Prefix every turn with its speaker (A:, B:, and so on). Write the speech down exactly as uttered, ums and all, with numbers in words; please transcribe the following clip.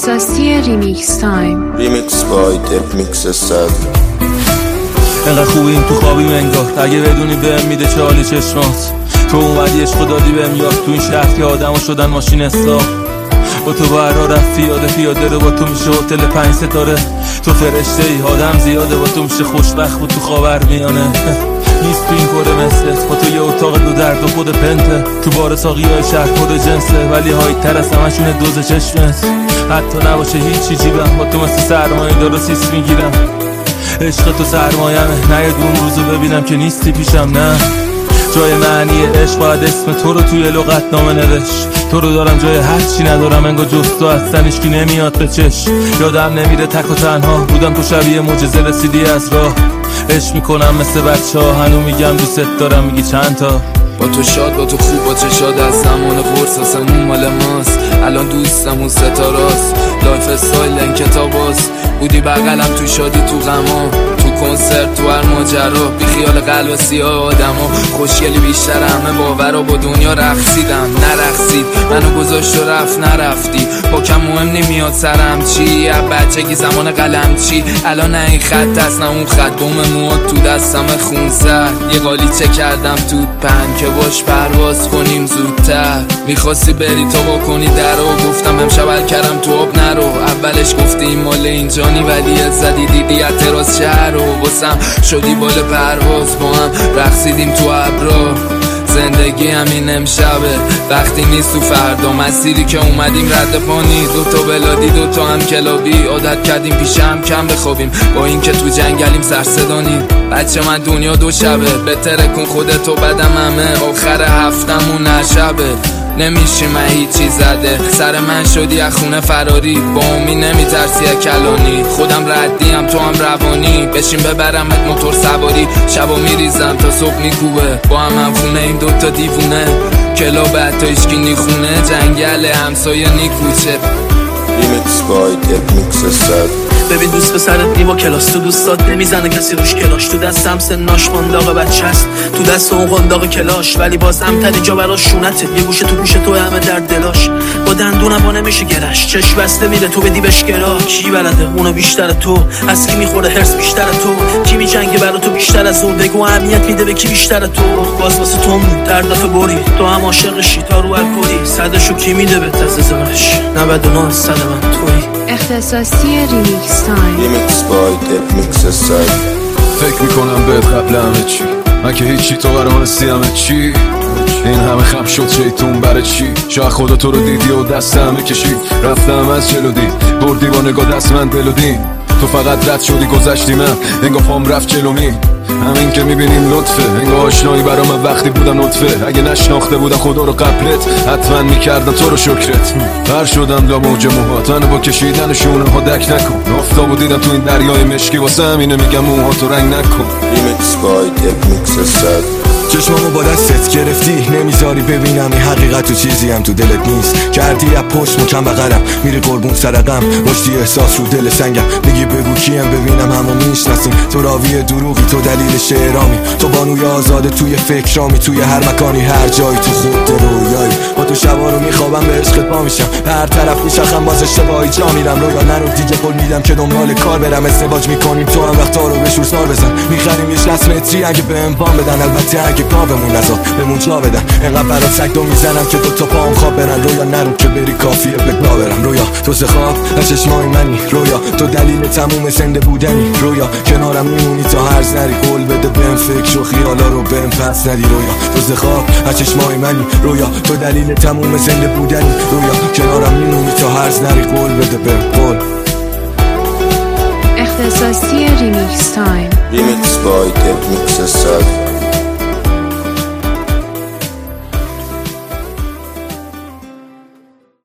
A: اختصاصی ریمیکس تایم.
B: ریمیکس بای دپ میکس صد.
C: انقدر خوبیم تو خوابیم انگار، اگه بدونی بهم میده چه حالی چشمات. تو اومدی عشق دادی بهم یاد، تو این شهر که آدمو شدن ماشین حساب. با تو برا رفت پیاده پیاده رو، با تو میشه هتل پنج ستاره. تو فرشته ای آدم زیاده، با تو میشه خوشبخت بود تو خاور میانه. نیست تو این کره مثلت، با تو یه اتاق دو درد و خود پنته. تو بار ساقی های شهر کد جنسه، ولی های تر از همشونه دوز چشمت. حتی نباشه هیچی جیبم، با تو مثل سرمایه دار و سیس میگیرم. عشق تو سرمایمه، نه یه دون روزو ببینم که نیستی پیشم. نه جای معنی عشق باید اسم تو رو توی لغت نامه نوشت. تو رو دارم جای هر چی ندارم، انگار جست تو از تنش کی نمیاد به چش. یادم نمیره تک و تنها بودم، تو شبیه معجزه رسیدی از راه. عشق میکنم مثل بچه ها، هنو میگم دوست دارم میگی چند تا.
D: با تو شاد با تو خوب با چشاد از زمان قرص آسمون مال ماست. الان دوستمون ستاراست، لایف استایل این کتاباست. بودی بغلم تو شادی تو غما، تو کنسرت تو هر ماجرا. بی خیال قلب سیاه آدما، خوشگلی بیشتر همه باورا. با دنیا رقصیدم نرقصید، منو گذاشت و رفت نرفتی. با کم مهم نمیاد سرم چی، از بچگی زمان قلم چی. الان نه این خط هست نه اون خط، دوم مواد تو دستم خون زد. یه قالیچه کردم تو پن که باش پرواز کنیم زودتر. میخواستی بری تا با کنی در رو، گفتم امشب کردم تو آب نرو. اولش گفتی این مال اینجانی، ولی زدی دیدی اعتراض شهر رو. واسم شدی بال پرواز، با هم رقصیدیم تو ابرا. زندگی همین امشبه، وقتی نیست تو فردا. مسیری که اومدیم رد پانی، دوتا بلادی دوتا هم کلابی. عادت کردیم پیش هم کم بخوابیم، با این که تو جنگلیم سرصدانیم. بچه من دنیا دو شبه، بهتره کن خودتو بدم همه. آخر هفتمون نشبه، نمیشی من هیچی زده. سر من شدی از خونه فراری، با امی نمیترسی کلانی. خودم ردیم تو هم روانی، بشین ببرمت موتور سواری. شبا میریزم تا صبح میکوبه، با هم هم خونه این دوتا دیوونه. کلاب حتی ایشکی نیخونه، جنگل همسایه نیکوچه.
B: ریمیکس بای دپ میکس صد.
E: ببین دوست پسرت نی با کلاس، تو دوستات نمیزنه کسی روش کلاش. تو دستم سناش مانداغ بچه است، تو دست اون قنداق کلاش. ولی بازم تنی جا براش شونته، یه گوشه تو گوشه تو همه در دلاش. با دندونم با نمیشه گرش، چشم بسته میره تو بدی بهش گرا. کی بلده اونو بیشتر تو، از کی میخوره هرس بیشتر تو. کی میجنگه برا تو بیشتر از اون، بگو اهمیت میده به کی بیشتر تو. باز واسه تو مون در دفعه بری، تو هم عاشقشی تا رو الکلی. صدشو کی میده به تززارش، نود و نه صد من تویی.
A: اختصاصی ریمیکس تایم.
B: ریمیکس بای دپ میکس صد.
F: فکر میکنم بهت قبل همه چی، من که هیچی تو برام رسی همه چی. این همه خم شد شیطون برای چی؟ شاید خدا تو رو دیدی و دست همه کشید. رفتم از جلو دید، بردی با نگاه دست من دل و دین. تو فقط رد شدی گذشتی، من انگار پام رفت جلو می. همین که میبینیم لطفه، انگار آشنایی برا من وقتی بودم نطفه. اگه نشناخته بودم خدا رو قبلت، حتما میکردم تو رو شکرت. بر شدم دا موج موهات، منو با کشیدن شونه ها دک نکن. آفتابو دیدم تو این دریای مشکی، واسه همینه میگم موها تو رنگ نکن.
B: ریمیکس بای دپ میکس صد.
G: چشمامو با دستت گرفتی، نمیذاری ببینم این حقیقت تو چیزی هم تو دلت نیست. کردی از پشت مکم بغلم، میری قربون سرقم. مشتی احساس رو دل سنگم، میگی بگو کیم ببینم همو میشناسیم. تو راوی دروغی، تو دلیل شعرامی. تو بانوی آزاده توی فکرامی، توی هر مکانی هر جایی تو خود رویایی. با تو شبا رو میخوابم به عشقت پا میشم، هر طرف میشخم باز اشتباهی جا میرم. رویا نرو دیگه قول میدم که دنبال کار برم. ازدواج میکنیم تو هم وقتا رو به شور سار بزن. میخریم یه شصت متری اگه بهم وام بدن، البته اگه کاومون نزاد بهمون جا بدن. انقدر برات سگ دو میزنم که دوتا پام خواب برن. رویا نرو که بری کافیه بگا برم. رویا تو زخواب از چشمای منی، رویا تو دلیل تموم زنده بودنی. رویا کنارم میمونی تا هرز نری، قول بده بهم فکر و خیالا رو بهم پس ندی. رویا تو زخواب از چشمای منی، رویا تو دلیل تموم زنده بودنی. رویا کنارم میمونی تا هرز نری، قول بده بهم قول.
A: اختصاصی ریمیکس تایم.
B: ریمیکس بای دپ میکس صد.